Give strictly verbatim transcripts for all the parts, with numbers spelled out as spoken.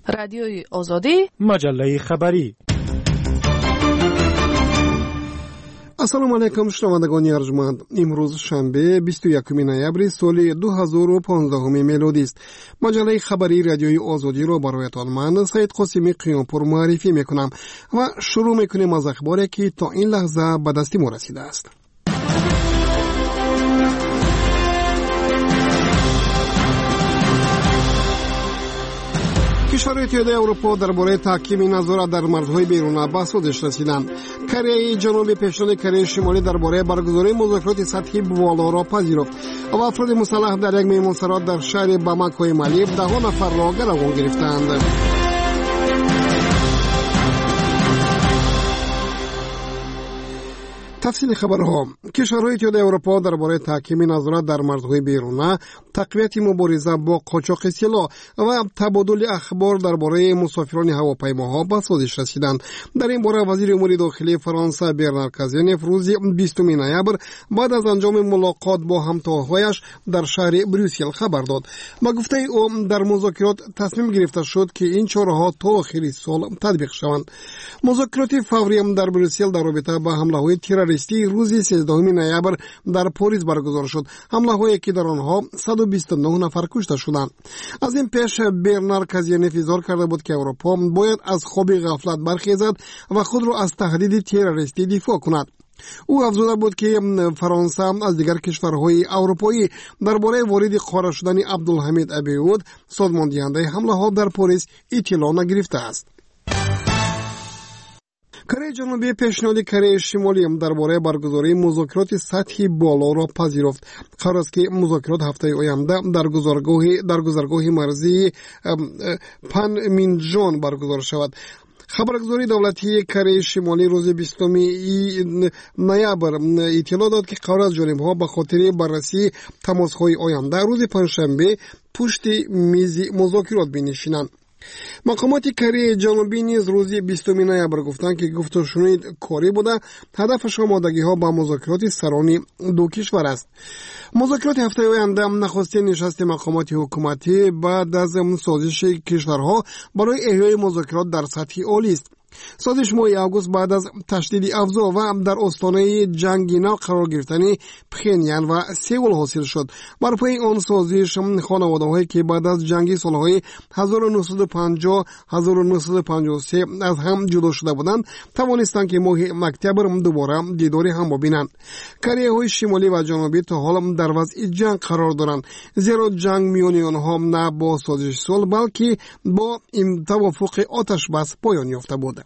رادیوی آزادی، مجله خبری. السلام علیکم شنوندگان ارجمند. امروز شنبه بیست و یکم نوامبر سال دو هزار و پانزده میلادی است. مجله خبری رادیوی آزادی را برایتان من سید قاسمی قیامپور معرفی میکنم و شروع میکنیم از اخباری که تا این لحظه به دست ما رسیده است. کشورهای اتحادیه اروپا درباره تحکیم نظارت در مرزهای بیرون به سازش رسیدند. کره جنوبی پیشنهاد کره شمالی درباره برگزاری مذاکرات سطحی بالا را پذیرفت و افراد مسلح در یک مهمانسرا در شهر باماکو مالی ده نفر را گروگان گرفتند. تفصیل خبرها. کشورهای اتحادیه اروپا درباره تحکیم نظارت در مرزهای بیرون، تقویت مبارزه با قاچاق سلاح و تبادل اخبار درباره مسافران هواپیماها به سازش رسیدند. در این باره وزیر امور داخلی فرانسه برنار کازینف روز بیستم نوامبر بعد از انجام ملاقات با همتاهایش در شهر بروسل خبر داد. با گفته او در مذاکرات تصمیم گرفته شد که این چاره‌ها تا آخر سال تطبیق شوند. مذاکرات فوری در بروسل در رابطه با حمله‌های تروریستی روز سیزدهم نوامبر در پاریس برگزار شد. حمله‌هایی که در آنها صد و بیست و نه نفر کشته شدند. از این پیش برنار کازینف اظهار کرده بود که اروپا باید از خواب غفلت برخیزد و خود را از تهدید تروریستی دفاع کند. او افزوده بود که فرانسه از دیگر کشورهای اروپایی درباره وارد قرار شدن عبدالحمید ابیعود سازمان دهنده حمله ها در پاریس اطلاع نگرفته است. کره جنوبی پیشنهاد کره شمالی درباره برگزاری مذاکرات سطحی بالا را پذیرفت. قرار است که مذاکرات هفته آینده در گذرگاه در گذرگاه مرزی پانمینجان برگزار شود. خبرگزاری دولتی کره شمالی روز بیستم نوامبر اطلاع داد که قرار است جانب‌ها به خاطر بررسی تماس‌های آینده روز پنجشنبه پشت میز مذاکرات بنشینند. مقامات کره جنوبی نیز روز بیستم نوامبر گفتند که گفتگوهای کاری بوده. هدفش آمادگی‌ها با مذاکرات سرانی دو کشور است. مذاکرات هفته آینده نخستین نشست مقامات حکومتی بعد از سازش کشورها برای احیای مذاکرات در سطح عالی است. سازش ماه آگوست بعد از تشدید افزا و در آستانه جنگینا قرار گرفتن پخینیان و سئول حاصل شد. بر پای آن سازش خانواده‌هایی که بعد از جنگ سالهای هزار و نهصد و پنجاه هزار و نهصد و پنجاه و سه از هم جدا شده بودند توانستند که ماه اکتبر دوباره دیدار هم ببینند. کره‌های شمالی و جنوبی تا حالا در وضع جنگ قرار دارند، زیرا جنگ میان آنها نه با سازش صلح بلکه با این توافق آتش بس پایان یافته بود.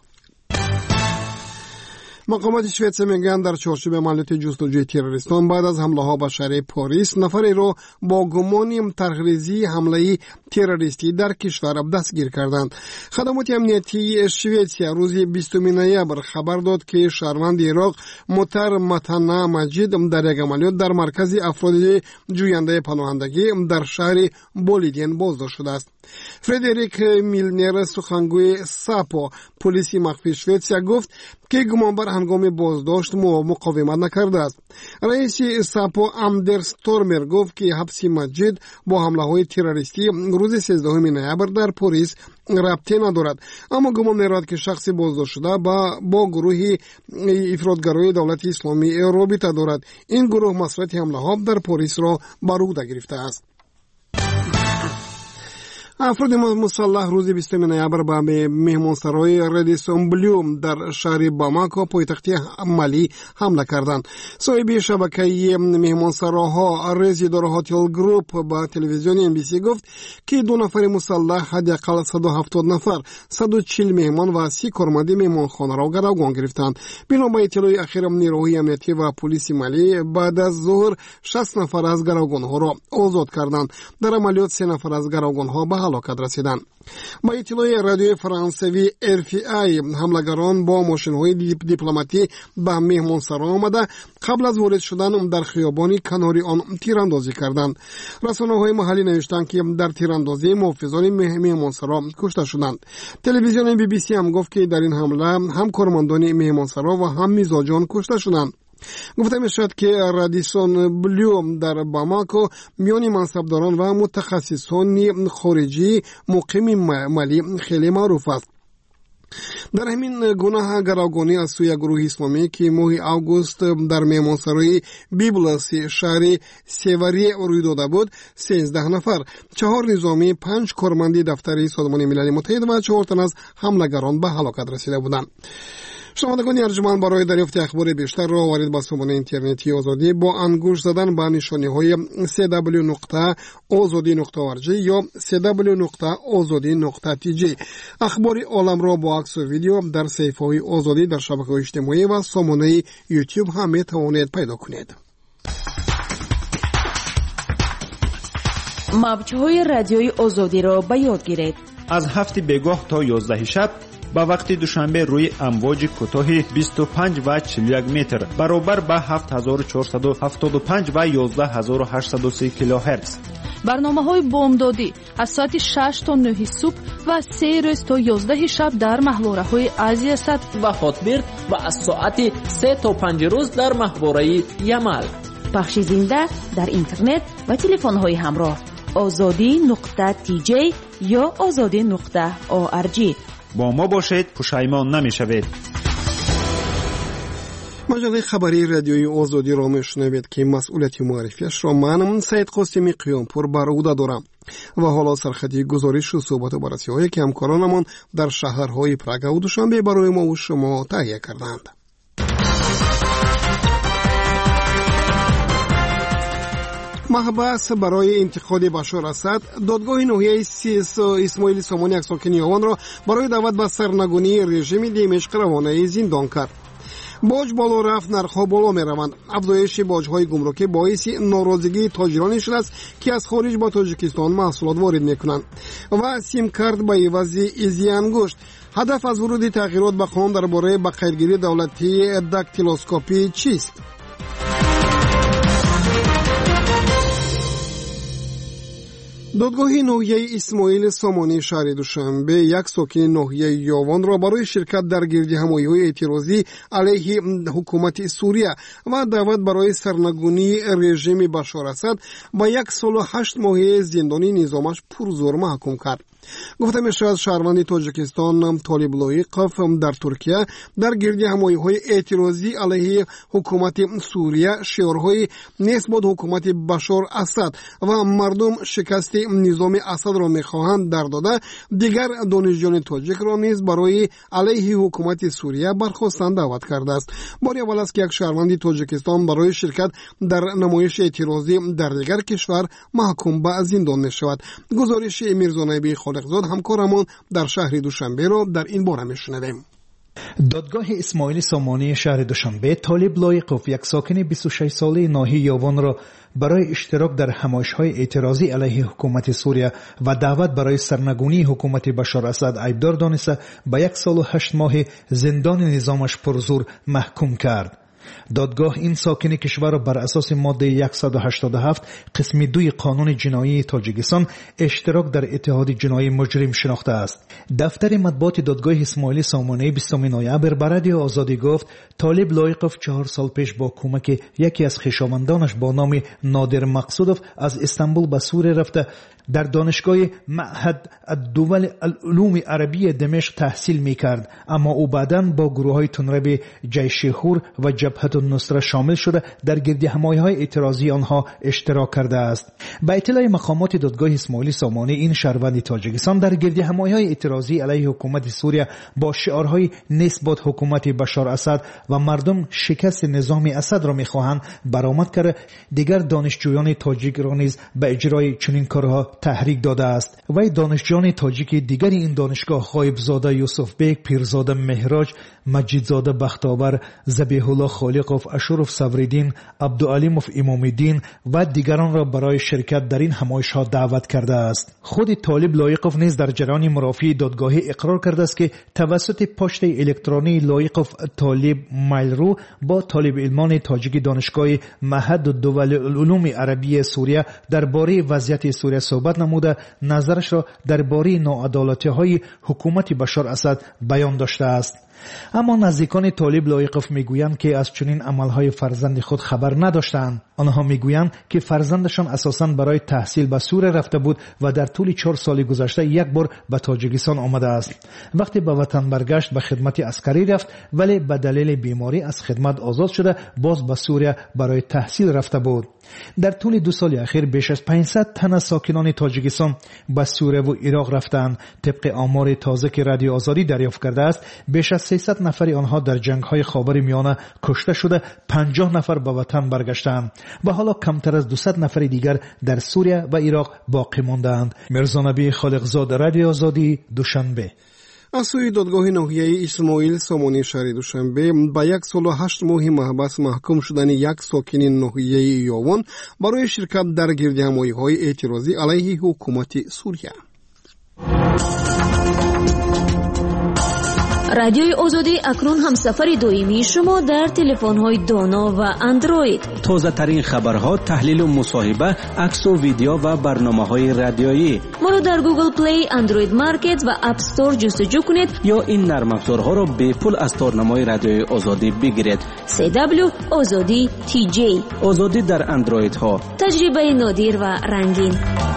مقامات شوئد میگن در چارچوب عملیات جستجوی تروریستان بعد از حمله ها به شهر پاریس نفری را با گمان طرحریزی حمله تروریستی در کشور دستگیر کردند. خدمات امنیتی شوئدیا روز بیستم نوامبر خبر داد که شهروند عراق مطر متنا مجید در یک عملیات در مرکز افراد جوینده پناهندگی در شهر بولیدین بازداشت شده است. فردریک میلنر سخنگوی ساپو پلیس مخفی شوئدیا گفت که گمانبر هنگام بازداشت مقاومت نکرده است. رئیس ساپو اندرس تورمر گفت که حبس مجید با حمله های تروریستی روز سیزدهم نوامبر در پاریس ربطی ندارد، اما گمان می‌رود که شخص بازداشت شده با با گروه افراطگرای دولت اسلامی رابطه دارد. این گروه مسئولیت حمله ها در پاریس را بر عهده گرفته است. افراد مسلح روز بیستم نوامبر به مهمانسرای ردیسون بلو در شهر باماکو پایتخت مالی حمله کردند. صاحب شبکه مهمانسراها رزیدار هتل گروپ با تلویزیون ام بی سی گفت که دو نفر مسلح حداقل صد و هفتاد نفر، صد و چهل مهمان و سی کارمند مهمانخانه را گروگان گرفتند. بنا به اطلاع اخیر نیروهای امنیتی و پلیس مالی بعد از ظهر شصت نفر از گروگانها را آزاد کردند. در عملیات سه نفر از گروگانها به هلاکت رسیدند. با اطلاع رادیو فرانسوی ار اف ای حملگران با ماشین‌های دیپلماتی به مهمانسرا آمده قبل از وارد شدن در خیابان کناری آن تیراندازی کردند. رسانه‌های محلی نوشتند که در تیراندازی محافظان مهمانسرا کشته شدند. تلویزیون بی بی سی هم گفت که در این حمله هم کارمندان مهمانسرا و هم میزبان کشته شدند. گفته می شد که رادیسون بلو در باماکو میان منصبداران و متخصصان خارجی مقیم مالی خیلی معروف است. در همین گناه گروگانی از سوی گروه اسلامی که ماه آگوست در میمانسرای بیبلس شهر سیوری روی داده بود، سیزده نفر، چهار نظامی، پنج کارمند دفتر سازمان ملل متحد و چهار تن از حملگران به هلاکت رسیده بودند. شنوندگان ارجمند، برای دریافت اخبار بیشتر را وارد به سامانه اینترنتی آزادی با انگوش زدن به نشانی‌های سی دبلیو نقطه آزادی نقطه او ار جی یا سی دبلیو نقطه آزادی نقطه تی جی اخبار عالم را با عکس و ویدیو در صفحه‌های آزادی در شبکه‌های اجتماعی و سامانه یوتیوب هم می‌توانید پیدا کنید. موج‌های رادیوی آزادی را به یاد گیرید. از هفت بگاه تا یازده شب با وقت دوشنبه روی امواج کوتاه بیست و پنج و چهل و یک متر برابر با هفت هزار و چهارصد و هفتاد و پنج و یازده هزار و هشتصد و سه کیلوهرتز. برنامه‌های بامدادی از ساعت شش تا نه صبح و سه روز تا یازده شب در محوره‌های آسیا صد و هاتبرد و از ساعت سه تا پنج روز در محوره یمل. پخش زنده در اینترنت و تلفن‌های همراه آزادی نقطه تی جی یا آزادی نقطه او ار جی. با ما باشید، پشیمان نمی‌شوید. مجله خبری رادیوی آزادی را میشنوید که مسئولیت معرفیش را من سید قاسمی قیامپور بر عهده دارم و حالا سرخطی گزارش و صحبت و بررسی‌هایی که همکارانمان در شهرهای پراگ و دوشنبه برای ما و شما تهیه کردند. محبس برای انتقاد بشار اسد، دادگاه ناحیه اسماعیل سامانی اکساکن یاوان را برای دعوت به سرنگونی رژیم دمشق روانه زندان کرد. باج بالا رفت، نرخ‌ها بالا می‌روند. افزایش باج‌های گمرکی باعث ناراضگی تاجرانی شده است که از خارج با تاجیکستان محصولات وارد می‌کنند و سیم کارت به عوض ایزی انگشت. هدف از ورود تغییرات به قانون درباره به قیدگیری دولتی داکتیلوسکوپی چیست؟ دادگاه ناحیه اسماعیل سامانی شهر دوشنبه یک ساکن ناحیه یاوان را برای شرکت در گردهمایی‌های اعتراضی علیه حکومت سوریه و دعوت برای سرنگونی رژیم بشار اسد با یک سال و هشت ماه زندانی نظامش پرزور محکوم کرد. گفته می شود شهروند تاجیکستان طالب لایقوف در ترکیه در گردهمایی‌های اعتراضی علیه حکومت سوریه شعارهای نسبت حکومت بشار اسد و مردم شکست نظام اسد را می‌خواهند در داده دیگر دانشجویان تاجیک را نیز برای علیه حکومت سوریه برخواستن دعوت کرده است. بار اول است که یک شهروند تاجیکستان برای شرکت در نمایش اعتراضی در دیگر کشور محکوم به زندان می‌شود. گزارش میرزانبی خالقزاد همکارمون در شهر دوشنبه را در این باره میشنویم. دادگاه اسماعیل سامانی شهر دوشنبه طالب لایقوف یک ساکن بیست و شش ساله ناحیه یاوان را برای اشتراک در همایش‌های اعتراضی علیه حکومت سوریه و دعوت برای سرنگونی حکومت بشار اسد عیبدار دانسته به یک سال و هشت ماه زندان نظامش پرزور محکوم کرد. دادگاه این ساکن کشور را بر اساس ماده صد و هشتاد و هفت قسم دوی قانون جنایی تاجیکستان اشتراک در اتحاد جنایی مجرم شناخته است. دفتر مطبوعات دادگاه اسماعیل سامانی بیستم نوامبر به رادیو آزادی گفت طالب لایقوف چهار سال پیش با کمک یکی از خویشاوندانش با نام نادر مقصودوف از استانبول به سوریه رفته در دانشگاه معهد الدول العلوم عربی دمشق تحصیل میکرد، اما او بعداً با گروه‌های تنرب جیش هور و جبهت النصره شامل شده در گردهمایی‌های اعتراضی آنها اشتراک کرده است. با اطلاع مقامات دادگاه اسماعیل سامانی این شهروند تاجیکستان در گردهمایی‌های اعتراضی علیه حکومت سوریه با شعارهای نسبت حکومت بشار اسد و مردم شکست نظام اسد را می‌خواهند برآمد کرده دیگر دانشجویان تاجیک را نیز به اجرای چنین کارها تحریک داده است. وی دانشجویان تاجیک دیگر این دانشگاه غایبزاده یوسف بیگ، پیرزاده مهراج، مجیدزاده بختاور، ذبیح الله خالقوف، اشرف صبریدین، عبدالعلیموف امامیدین و دیگران را برای شرکت در این همایش‌ها دعوت کرده است. خود طالب لایقوف نیز در جریان مرافعه دادگاه اقرار کرده است که توسط پست الکترونی لایقوف طالب مایل رو با طالب علمان تاجیک دانشگاه معهد الدول العلوم عربی سوریه درباره وضعیت سوریه صحبت نموده نظرش را درباره ناعدالتی‌های حکومت بشار اسد بیان داشته است. اما نزدیکان طالب لایقوف میگویند که از چنین عملهای فرزند خود خبر نداشتند. آنها میگویند که فرزندشان اساساً برای تحصیل به سوریه رفته بود و در طول چهار سال گذشته یک بار به تاجیکستان آمده است. وقتی به وطن برگشت به خدمت عسکری رفت، ولی به دلیل بیماری از خدمت آزاد شده باز به سوریه برای تحصیل رفته بود. در طول دو سال اخیر بیش از پانصد تن از ساکنان تاجیکستان به سوریه و عراق رفتند. طبق آمار تازه که رادیو آزادی دریافت کرده است، بیش از سیصد نفر آنها در جنگ‌های خاورمیانه کشته شده، پنجاه نفر به وطن برگشتند و حالا کمتر از دویست نفر دیگر در سوریه و عراق باقی ماندند. مرزا نبی خالقزاد، رادیو آزادی، دوشنبه. از سوی دادگاه ناحیه اسماعیل سامانی شهر دوشنبه به یک سال و هشت ماه محبس محکوم شدن یک ساکن ناحیه یاون برای شرکت در گردهمایی‌های اعتراضی علیه حکومت سوریه. رادیوی آزادی اکنون همسفر دائمی شما در تلفن‌های دانا و اندروید. تازه ترین خبرها، تحلیل و مصاحبه، عکس و ویدیو و برنامه‌های رادیویی. ما رو در گوگل پلی، اندروید مارکت و اپ استور جستجو کنید یا این نرم افزارها را به پول از تارنمای رادیوی آزادی بگیرید. سی دبلیو آزادی تی جی. آزادی در اندروید ها. تجربه نادر و رنگین.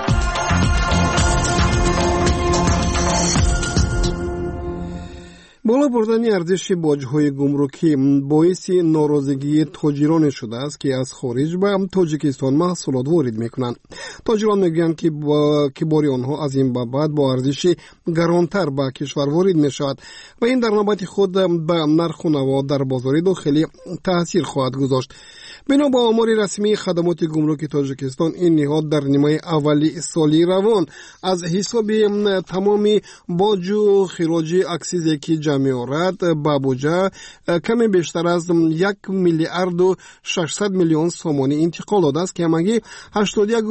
بالا بردن ارزش باج‌های گمرکی باعث ناراضگی تاجران شده است که از خارج به تاجیکستان محصولات وارد می‌کنند. تاجران می‌گویند که با که باری آنها از این به بعد با ارزش گرانتر به کشور وارد می‌شود و این در نوبت خود به نرخ و نوا در بازار داخلی تأثیر خواهد گذاشت. بنا به آمار رسمی خدمات گمرک تاجیکستان، این نهاد در نیمه اولی سالی روان از حساب تمام باج و خراج اکسیزی که جمع آورد به بودجه کمی بیشتر از یک میلیارد و ششصد میلیون سومانی انتقال داده است که همگی هشتاد و یک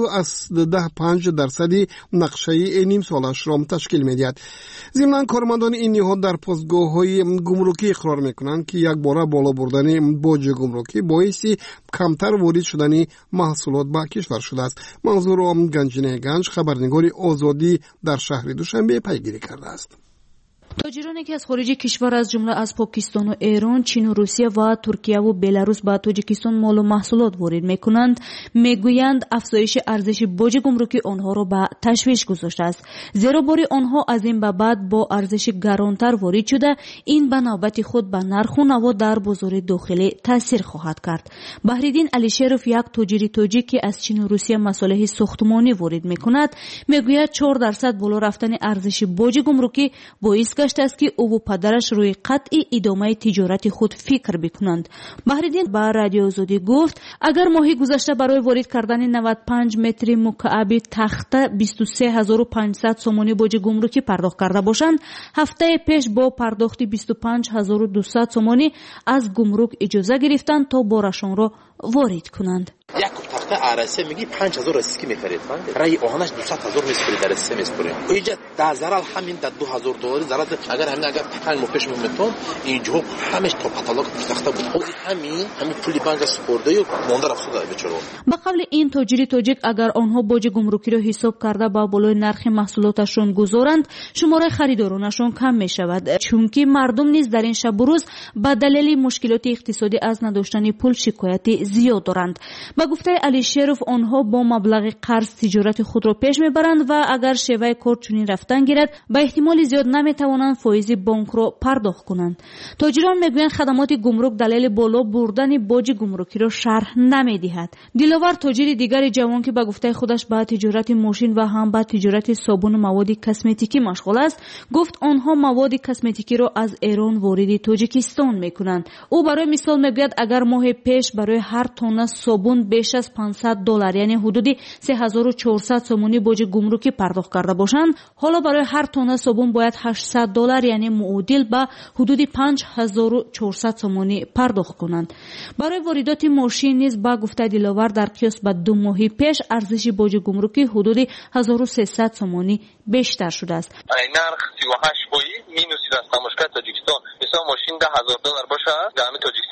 و پنج درصد نقشه نیم سالش را تشکیل می‌دهد. ضمن کارمندان این نهاد در پاسگاه‌های گمرکی اقرار می‌کنند که یک بار بالا بردن باج گمرکی باعث کمتر وارد شدن محصولات به کشور شده است. منظور گنجینه گنج، خبرنگار آزادی در شهر دوشنبه پیگیری کرده است. تاجرانی که از خارج کشور از جمله از پاکستان و ایران، چین و روسیه و ترکیه و بلاروس به تاجیکستان مال و محصولات وارد میکنند، میگویند افزایش ارزش باج گمرکی آنها را به تشویش گذاشته است، زیرا باری آنها از این به بعد با ارزش گرانتر وارد شده، این به نوبت خود به نرخ و نوا در بازار داخلی تاثیر خواهد کرد. بهرالدین علیشیروف، یک تاجر تاجیک که از چین و روسیه مصالح ساختمانی وارد میکند، میگوید چهار درصد بالا رفتن ارزش باج گمرکی باعث گشته است که او و پدرش روی قطع ادامه تجارت خود فکر بکنند. بهرالدین با رادیو آزادی گفت اگر ماهی گذشته برای وارد کردن نود و پنج متر مکعب تخته بیست و سه هزار و پانصد سومانی باج گمرکی پرداخت کرده باشند، هفته پیش با پرداخت بیست و پنج هزار و دویست سومانی از گمرک اجازه گرفتند تا بارشان را وارد کنند. یک تخته عرصه میگی پنج هزار اسکی میخرید، رای آهنش دویست هزار میسپری، در سه میسپری. اینجا در ضرر همین در دو هزار دلار ضرر، اگر همین اگر پنج ماه پیش میمتون اینجا همش تا کاتالوگ تخته بود، خود همین همین پولی بانک سپرده و مونده رفته بچرا. به قول این تاجر تاجیک، اگر آنها باج گمرکی را حساب کرده با بالای نرخ محصولاتشون گذارند، شماره خریدارانشون کم میشود، چون که مردم نیز در این شب و روز به دلیل مشکلات اقتصادی از نداشتن پول شکایت زیاد دارند. با گفته علیشیروف، آنها با مبلغ قرض تجارت خود را پیش میبرند و اگر شیوه کار چنین رفتن گیرد، به احتمال زیاد نمیتوانند فایز بانک را پرداخت کنند. تاجران میگویند خدمات گمرک دلیل بالا بردن باج گمرکی را شرح نمیدهد. دلاور تاجر دیگر جوان که با گفته خودش به تجارت ماشین و هم به تجارت صابون و مواد کسمتیکی مشغول است، گفت آنها مواد کسمتیکی را از ایران وارد تاجیکستان میکنند. او برای مثال میگوید اگر ماه پیش برای هر تن صابون بیش از پانصد دلار یعنی حدود سه هزار و چهارصد سومانی باج گمرکی پرداخت کرده باشند، حالا برای هر تن صابون باید هشتصد دلار یعنی معادل به حدود پنج هزار و چهارصد سومانی پرداخت کنند. برای واردات ماشین نیز با گفته دلاور در قیاس به دو ماه پیش ارزش باج گمرکی حدود هزار و سیصد سومانی بیشتر شده است. نرخ سی و هشت ماهی مینوسید از تماشاگر تاجیکستان، مثلا ماشین ده هزار دلار باشه، در تاجیکستان دری باز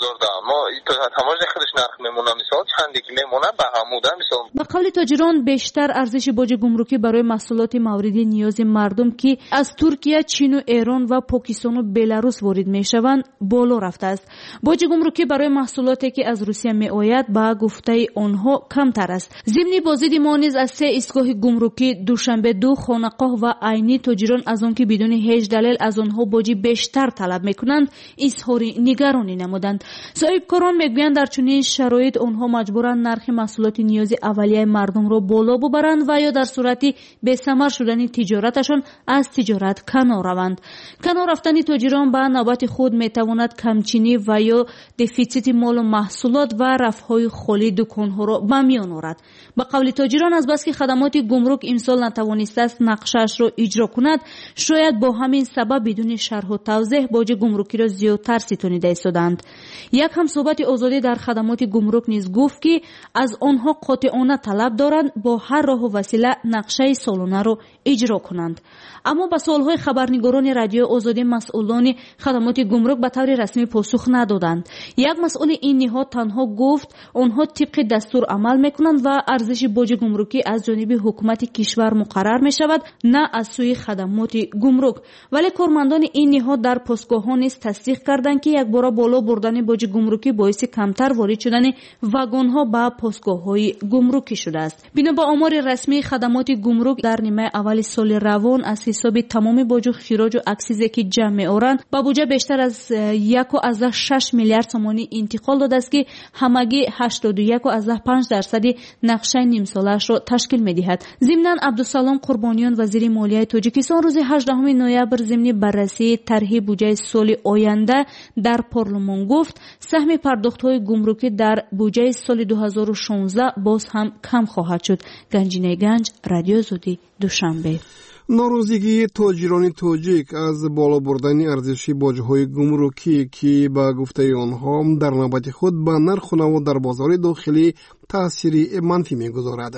هزار دا ما تماش خودش نرخ میمونه مثال چندی که میمونه به هموده مثال. به قول تاجران بیشتر ارزش باج گمرکی برای محصولات مورد نیاز مردم که از ترکیه، چین و ایران و پاکستان و بلاروس وارد میشوند بالا رفته است. باج گمرکی برای محصولاتی که از روسیه میآید با گفته آنها کمتر است. ضمن بازدید ما نیز از سه ایستگاه گمرکی دوشنبه دو، خانقاه و عینی تاجران از آنکه بدون هیچ دلیل از آنها باج بیشتر طلب میکنند اظهار نگرانی نمودند. صاحبکاران میگویند در چنین شرایط آنها مجبورند نرخ محصولات نیاز اولیه مردم را بالا ببرند و یا در صورتی بی‌ثمر شدن تجارتشان از تجارت کنار روند. کنار رفتن تاجران به نوبت خود میتواند کمچینی و یا دفیسیت مال و محصولات و رفعهای خالی دکانها را به میان آورد. به قول تاجران از بس که خدمات گمرک امسال نتوانسته است نقشه‌اش را اجرا کند، شاید با همین سبب بدون شرح و توضیح باج گمرکی را زیادتر ستانیده ایستادند. یک همصحبت آزادی در خدمات گمرک نیز گفت که از آنها قاطعانه طلب دارند با هر راه و وسیله نقشه سالانه را اجرا کنند. اما به سوالهای خبرنگاران رادیو آزادی مسئولان خدمات گمرک به طور رسمی پاسخ ندادند. یک مسئول این نهاد تنها گفت آنها طبق دستور عمل میکنند و ارزش باج گمرکی از جانب حکومت کشور مقرر می شود، نه از سوی خدمات گمرک. ولی کارمندان این نهاد در پاسگاه‌ها نیز تصدیق کردند که یک بار بالا بردن باج گمرکی باعث کمتر وارد شدن واگن‌ها به پاسگاه‌های گمرکی شده است. بنا به آمار رسمی خدمات گمرک در نیمه اول سال روان از حساب تمام باج و خراج و اکسیزی که جمع می‌آورند با بودجه بیشتر از یک و از شش میلیارد تومانی انتقال داده است که همگی هشتاد و یک و از پنج درصد نقشه نیم سالش را تشکیل می‌دهد. ضمناً عبدالسلام قربانیان وزیر مالیه تاجیکستان روز هجدهم نوامبر ضمن بررسی طرح بودجه سال آینده در پارلمان گفت سهم پرداخت‌های گمرکی در بودجه سال دو هزار و شانزده باز هم کم خواهد شد. گنجینه گنج، رادیو آزادی، دوشنبه. ناراضگی تاجران تاجیک از بالا بردن ارزش باج‌های گمرکی که با گفته آنها در نوبت خود به نرخ و نمود در بازار داخلی تأثیری منفی می‌گذارد.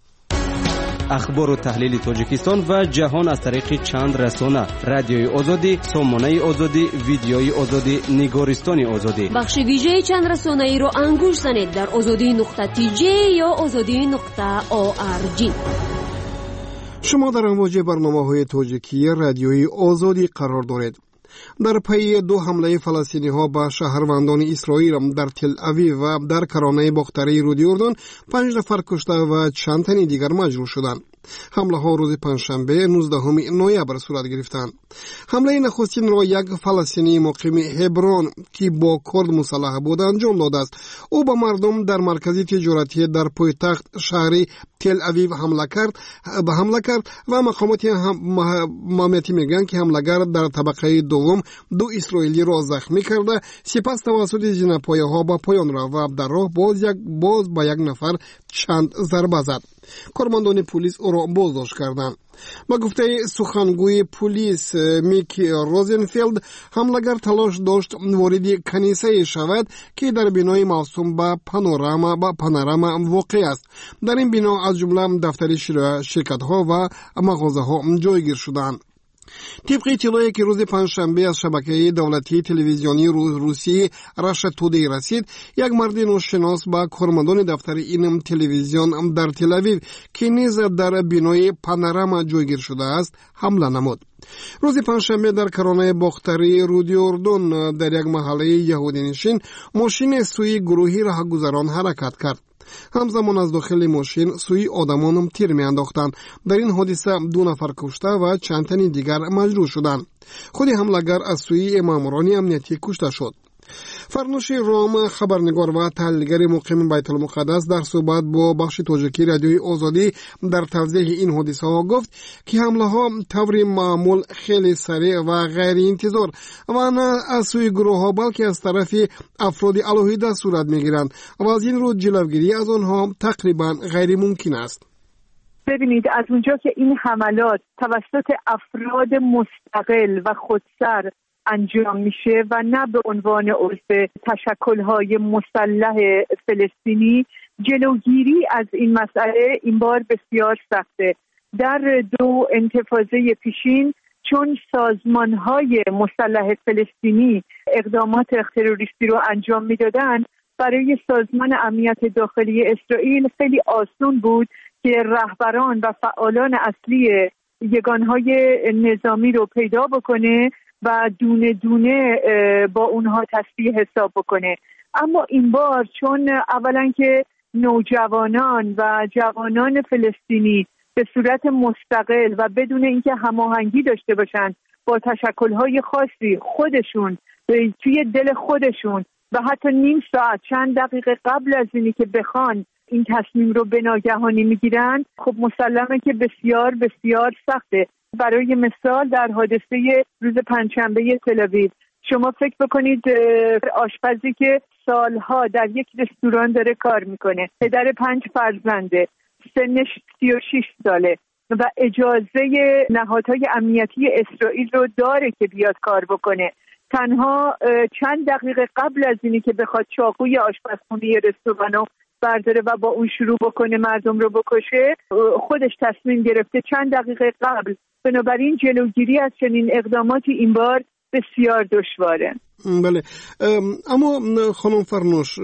اخبار و تحلیل تاجیکستان و جهان از طریق چند رسانه: رادیوی آزادی، سامانه آزادی، ویدیوی آزادی، نگارستان آزادی. بخش ویژه چند رسانه ای را انگوش زنید در آزادی نقطه تی جی یا آزادی نقطه او آر جی. شما در امواج برنامه‌های تاجیکی رادیوی آزادی قرار دارید. در پی دو حمله فلسطینی ها به شهروندان اسرائیل در تل اویو و در کرانه باختری رود اردن پنج نفر کشته و چند تن دیگر مجروح شدند. حمله ها روز پنجشنبه نوزدهم نوامبر صورت گرفتند. حمله نخستین را یک فلسطینی مقیم هبرون که با کرد مسلح بود انجام داده است. او به مردم در مرکزی تجارتی در پایتخت شهری تل اویو حمله کرد به حمله کرد و مقامات امنیتی میگن که حمله‌گر در طبقه دوم دو اسرائیلی را زخمی کرده، سپس توسط زینه‌پایه ها به پایان رفت و در راه باز یک باز با یک نفر چند ضربه زد. کارمندان پلیس او را بازداشت کردند. با گفته سخنگوی پلیس میکی روزنفیلد، حمله‌گر تلاش داشت وارد کنیسه شود که در بنای موسوم به پانوراما با پانوراما واقع است. در این بنا از جمله دفتر شرکت‌ها و مغازه‌ها جایگیر شدند. طبق اطلاعی که روز پنجشنبه از شبکه دولتی تلویزیونی روسی راشا تودی رسید، یک مرد ناشناس با کارمندان دفتر این تلویزیون در تل اویو که نیز در بنای پانوراما جایگیر شده است حمله نمود. روز پنجشنبه در کرانه باختری رود اردن در یک محله یهودی نشین ماشین سوی گروهی راهگذران حرکت کرد. همزمان از داخل ماشین سوی آدمان هم تیر می انداختند. در این حادثه دو نفر کشته و چند تن دیگر مجروح شدند. خود حمله‌گر از سوی ماموران امنیتی کشته شد. فرنوش رام، خبرنگار و تحلیلگر مقیم بیت المقدس، در صحبت با بخش تاجیکی رادیوی آزادی در توضیح این حادثه ها گفت که حمله ها طور معمول خیلی سریع و غیر انتظار و نه از سوی گروه ها بلکه از طرف افراد الهیده صورت می گیرند و از این رو جلوگیری از آنها تقریبا غیر ممکن است. ببینید، از اونجا که این حملات توسط افراد مستقل و خودسر انجام میشه و نه به عنوان عضو تشکل‌های مسلح فلسطینی، جلوگیری از این مسئله این بار بسیار سخته. در دو انتفاضه پیشین چون سازمان‌های مسلح فلسطینی اقدامات تروریستی رو انجام می‌دادن، برای سازمان امنیت داخلی اسرائیل خیلی آسون بود که رهبران و فعالان اصلی یگانهای نظامی رو پیدا بکنه و دونه دونه با اونها تصفیه حساب بکنه. اما این بار چون اولا که نوجوانان و جوانان فلسطینی به صورت مستقل و بدون اینکه هماهنگی داشته باشن با تشکل‌های خاصی خودشون توی دل خودشون و حتی نیم ساعت چند دقیقه قبل از اینی که بخوان این تصمیم رو به ناگهانی میگیرن، خب مسلمه که بسیار بسیار سخته. برای مثال در حادثه روز پنجشنبه تل‌آویو شما فکر بکنید آشپزی که سالها در یک رستوران داره کار میکنه، پدر پنج فرزنده، سنش سی و شش ساله و اجازه نهادهای امنیتی اسرائیل رو داره که بیاد کار بکنه، تنها چند دقیقه قبل از اینی که بخواد چاقوی آشپزخونه رستوران رو برداره و با اون شروع بکنه مردم رو بکشه، خودش تصمیم گرفته چند دقیقه قبل. بنابراین جلوگیری از چنین اقداماتی این بار بسیار دشواره. بله، اما خانم فرنوش،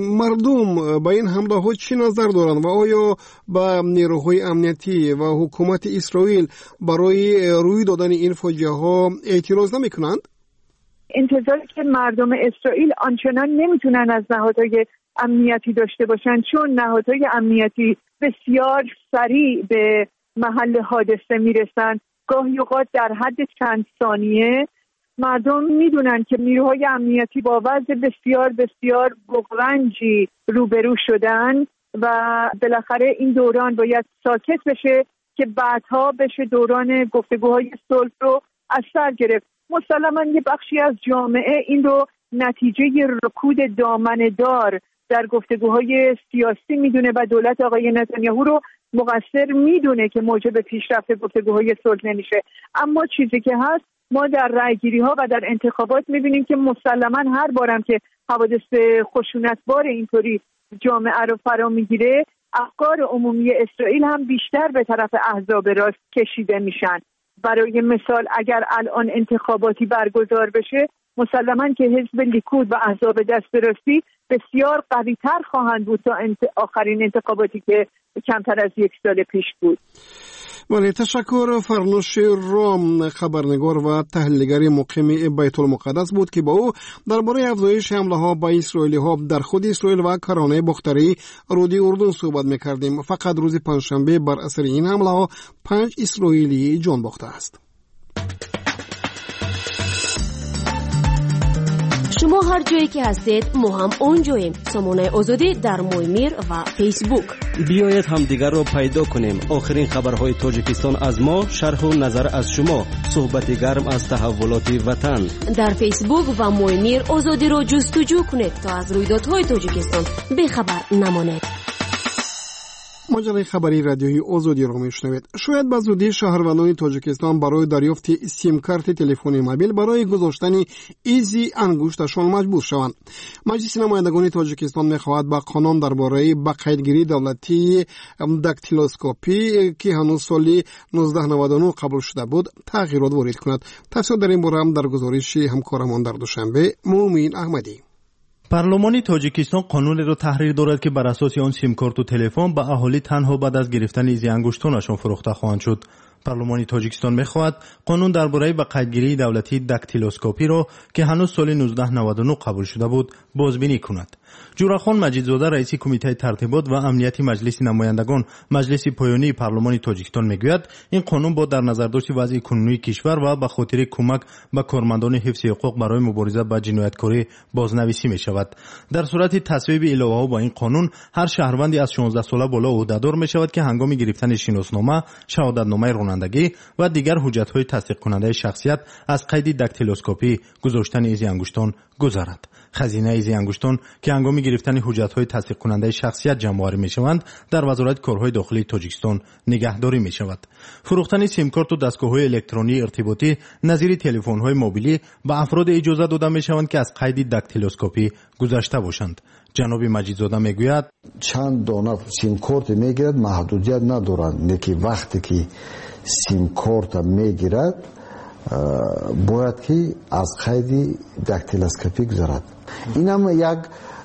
مردم با این حمله ها چی نظر دارند و آیا با نیروهای امنیتی و حکومت اسرائیل برای روی دادن این فاجعه ها اعتراض نمی کنند؟ انتظاری که مردم اسرائیل آنچنان نمیتونن از نهادهای امنیتی داشته باشن، چون نهادهای امنیتی بسیار سریع به محل حادثه میرسن، گاهی اوقات در حد چند ثانیه. مردم میدونن که نیروهای امنیتی با وضع بسیار بسیار بغرنجی روبرو شدن و بالاخره این دوران باید ساکت بشه که بعدها بشه دوران گفتگوهای صلح رو از سر گرفت. مسلماً یه بخشی از جامعه این رو نتیجه رکود دامنه‌دار در گفتگوهای سیاسی میدونه و دولت آقای نتانیاهو رو مقصر میدونه که موجب پیشرفت گفتگوهای صلح نمیشه. اما چیزی که هست، ما در رأیگیری ها و در انتخابات میبینیم که مسلماً هر بارم که حوادث خشونتبار اینطوری جامعه رو فرا میگیره، افکار عمومی اسرائیل هم بیشتر به طرف احزاب راست کشیده میشن. برای مثال اگر الان انتخاباتی برگزار بشه، مسلماً که حزب لیکود و احزاب دست راستی بسیار قوی‌تر خواهند بود تا انت... آخرین انتخاباتی که کمتر از یک سال پیش بود. بله، تشکر. فرنوش رام، خبرنگار و تحلیلگر مقیم بیت المقدس بود که با او درباره افزایش حمله ها با اسرائیلی ها در خود اسرائیل و کرانه بختری رودی اردن صحبت می‌کردیم. فقط روز پنجشنبه بر اثر این حمله ها پنج اسرائیلی جان باخته است. شما هر جایی که هستید ما هم اونجاییم. سامانه آزادی در مویمیر و فیسبوک. بیایید همدیگر رو پیدا کنیم. آخرین خبرهای تاجیکستان از ما، شرح و نظر از شما، صحبت گرم از تحولات وطن. در فیسبوک و مویمیر آزادی رو جستجو کنید تا از رویدادهای تاجیکستان بیخبر نمانید. مجله خبری رادیوی آزادی را میشنوید. شاید به زودی شهروندان تاجیکستان برای دریافت سیم کارت تلفنی موبایل برای گذاشتن ایزی انگشتشان مجبور شوند. مجلس نمایندگان تاجیکستان میخواهد با قانون درباره به قیدگیری دولتی داکتیلوسکوپی که هنوز سال نوزده نود و نه قبول شده بود تغییرات وارد کند. تفصیل در این باره هم در گزارش همکارمان در دوشنبه مومین احمدی. پارلمان تاجیکستان قانونی را تحریر دارد که بر اساس آن سیم کارت و تلفن به اهالی تنها بعد از گرفتن ایزی انگشتانشان فروخته خواهند شد. پارلمان تاجیکستان می‌خواهد قانون درباره به قیدگیری دولتی داکتیلوسکوپی را که هنوز سال نوزده نود و نه قبول شده بود بازبینی کند. جوراخان مجیدزاده رئیس کمیته ترتیبات و امنیتی مجلس نمایندگان مجلس پایانی پارلمان تاجیکستان میگوید این قانون با در نظر داشت وضع کنونی کشور و به خاطر کمک به کارمندان حفظ حقوق برای مبارزه با جنایتکاری بازنویسی می شود. در صورت تصویب علاوه ها با این قانون هر شهروندی از شانزده ساله بالا عهدهدار می شود که هنگام گرفتن شناسنامه، شهادتنامه رانندگی و دیگر حجت های تصدیق کننده شخصیت از قید داکتیلوسکوپی گذاشتن ایزی انگشتان گذرد. خزینه ایزی انگشتان که هنگام گرفتن حجت‌های تصدیق کننده شخصیت جمع‌آوری می‌شوند در وزارت کارهای داخلی تاجیکستان نگهداری می‌شود. فروختن سیم کارت و دستگاه‌های الکترونی ارتباطی نظیر تلفن‌های موبیلی به افراد اجازه داده می‌شوند که از قید داکتیلوسکوپی گذشته باشند. جناب مجیدزاده میگوید چند دانه سیم کارت میگیرد محدودیت ندارند، که وقتی که سیم کارت میگیرد باید که از قید داکتیلوسکوپی گذرد. این هم یک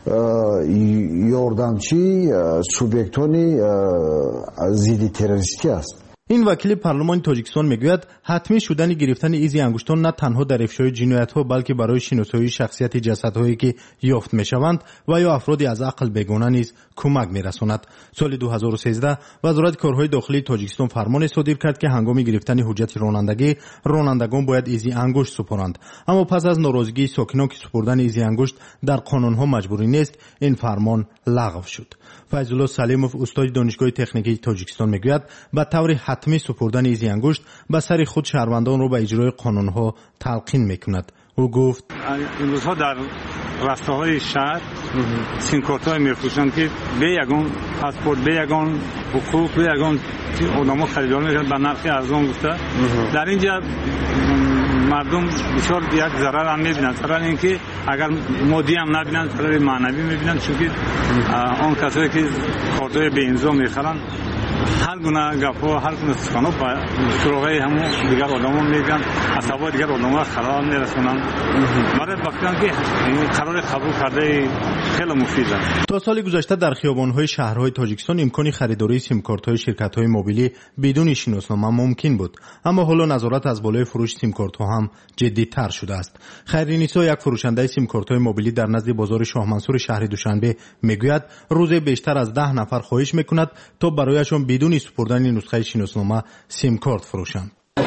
یاردمچی سوبیکتونی ضد تروریستی است. این وکیل پارلمان تاجیکستان میگوید حتمی شدن گرفتن ایزی انگشتان نه تنها در افشای جنایت‌ها بلکه برای شناسایی شخصیت جسدهایی که یافت میشوند و یا افرادی از عقل بیگانه نیز کمک میرساند. سال دو هزار و سیزده وزارت کارهای داخلی تاجیکستان فرمان صادر کرد که هنگام گرفتن حجت رانندگی رانندگان باید ایزی انگشت سپارند. اما پس از ناراضگی ساکنان که سپردن ایزی انگشت در قانون‌ها مجبوری نیست، این فرمان لغو شد. فیض الله سلیموف استاد دانشگاه تکنیکی تاجیکستان میگوید به طور حتمی سپردن ایزی انگشت به سر خود شهروندان را به اجرای قانون‌ها تلقین میکند. او گفت این روزها در راستاهای شهر سیمکارت‌های میفروشند که به یگان پاسپورت، به یگان حقوق، به یگان آدم‌ها خریدار میکنند به نرخ ارزان گفته. در اینجا مردم بسیار یک ضرر هم میبینند. ضرر این که اگر مادی هم نبینند ضرر معنوی میبینند، چون که آن کسایی که کارت‌های به امضا میخرند هر گونه گپ‌ها، هر گونه سخن‌ها به سراغ همون دیگر آدم‌ها میگن، عصب‌های دیگر آدم‌ها خراب میرسونن. برای وقتی که این قرار قبول کرده خیلی مفید است. تا سال گذشته در خیابان‌های شهرهای تاجیکستان امکان خریداری سیم کارت‌های شرکت‌های موبیلی بدون شناسنامه ممکن بود، اما حالا نظارت از بالای فروش سیم کارت‌ها هم جدی‌تر شده است. خیرنیسا یک فروشنده سیم کارت‌های موبیلی در نزد بازار شاه منصور شهر دوشنبه میگوید روزی بیشتر از ده نفر خواهش میکند تا برایشان بدون سپردن نسخه شناسنامه سیم کارت فروشند.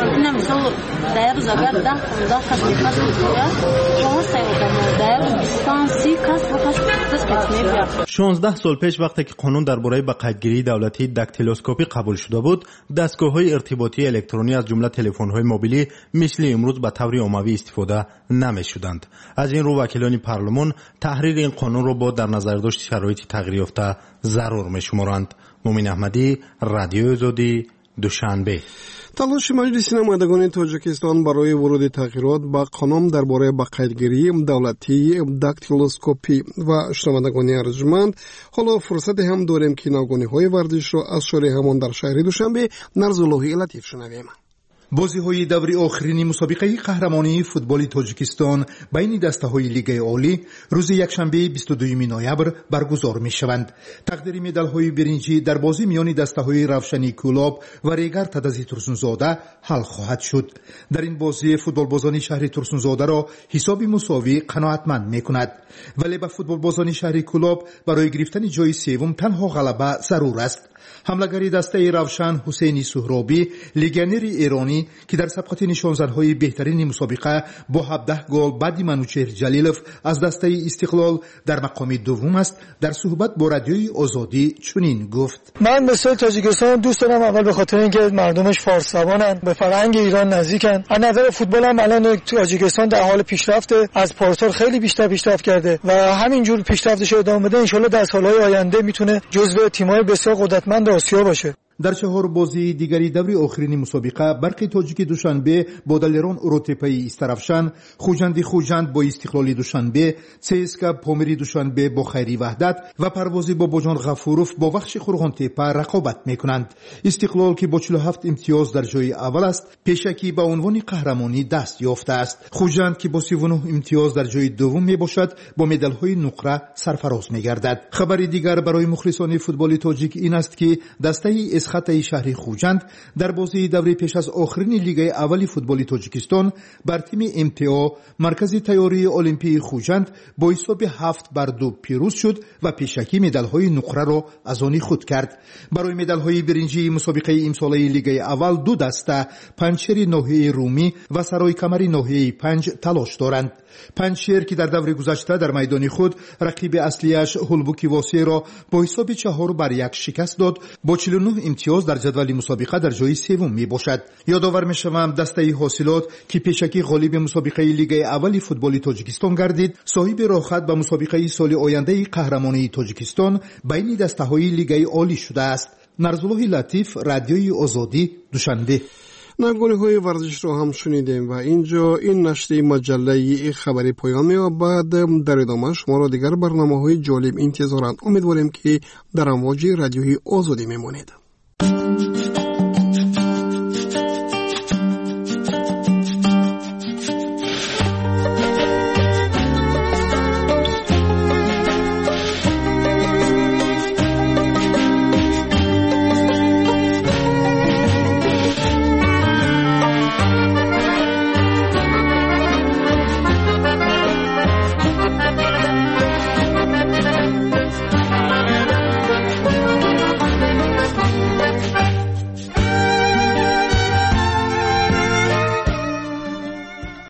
شانزده سال پیش وقتی که قانون درباره به قیدگیری دولتی داکتیلوسکوپی قبول شده بود، دستگاه‌های ارتباطی الکترونی از جمله تلفن‌های موبیلی مثل امروز به طور عمومی استفاده نمی‌شدند. از این رو وکیلان پارلمان تحریر این قانون را با در نظر داشت شرایط تغییر یافته ضرور می‌شمارند. مومن احمدی، رادیو آزادی، دوشنبه. تلاش مجلس نمایندگان تاجیکستان برای ورود تغییرات به قانون درباره به قیدگیری دولتی داکتیلوسکوپی و شنوندگان ارجمند، حالا فرصت هم داریم که ناگهانی ورزش را از شارع همان در شهر دوشنبه نرزاللهی لطیف شنویم. بازی‌های دوری آخرین مسابقه قهرمانی فوتبال تاجیکستان بین دسته‌های لیگ عالی روز یکشنبه بیست و دوم نوامبر برگزار می‌شوند. تقدیر مدال‌های برنجی در بازی میان دسته‌های روشنی کلاب و ریگر تدزی ترسونزاده حل خواهد شد. در این بازی فوتبالبازان شهر ترسونزاده را حساب مساوی قناعتمند می‌کند، ولی به فوتبالبازان شهر کلاب برای گرفتن جای سوم تنها غلبه ضرور است. حمله‌گری دسته روشن حسینی سهرابی، لگنر ایرانی که در سبقت نشانزن‌های بهترین مسابقه با هفده گل بعد منوچهر جلیلوف از دسته استقلال در مقام دوم است، در صحبت با رادیوی آزادی چنین گفت: من مثل تاجیکستان دوست دارم، اول به خاطر اینکه مردمش فارس زبانن، به فرهنگ ایران نزدیکن. از نظر فوتبال هم الان تاجیکستان در حال پیشرفته، از پارسال خیلی بیشتر پیشرفت کرده و همینجور پیشرفتش ادامه بده، ان شاءالله در سال‌های آینده میتونه جزو تیم‌های بسیار قدرتمند آسیا باشه. در چهار بازی دیگری دوری آخرین مسابقه برق تاجیک دوشنبه با دلران اوروتپی استرافشان، خوجندی خوجند با استقلالی دوشنبه، سیسکا پامری دوشنبه با خیری وحدت و پروازی با بوجان غفوروف با وخش خورغانتپه رقابت میکنند. استقلال که با چهل و هفت امتیاز در جای اول است، پیشکی به عنوان قهرمانی دست یافته است. خوجند که با سی و نه امتیاز در جای دوم میباشد، با مدال‌های نقره سرفراز میگردد. خبری دیگر برای مخلصان فوتبال تاجیک این است که دسته خطای شهر خوجند در بازی دوره پیش از آخرین لیگ اولی فوتبال تاجیکستان بر تیم ام تی او مرکز تیاری المپی خوجند با حساب هفت بر دو پیروز شد و پیشکی مدال‌های نقره را از آن خود کرد. برای مدال‌های برنجی مسابقه امساله لیگ اول دو دسته پنجشیر ناحیه رومی و سرای کمری ناحیه پنج تلاش دارند. پنجشیر که در دوره گذشته در میدان خود رقیب اصلیش هولبوکی واسه را با حساب چهار بر یک شکست داد، با چهل و نه امتیاز در جدول مسابقه در جای سوم می باشد. یادآور می شوم دسته حاصلات که پیشکی غالب مسابقه لیگ اولی فوتبال تاجیکستان گردید، صاحب راهخط به مسابقه سال آینده قهرمانی تاجیکستان بین دسته های لیگ عالی شده است. نرزاللهی لطیف، رادیوی آزادی، دوشنبه. نگونه های ورزش رو هم شنیدیم و اینجا این نشر مجله خبری پایان می‌یابد. در ادامه شما را دیگر برنامه های جالب انتظارند. امیدواریم که در امواج رادیوی آزادی میمانید.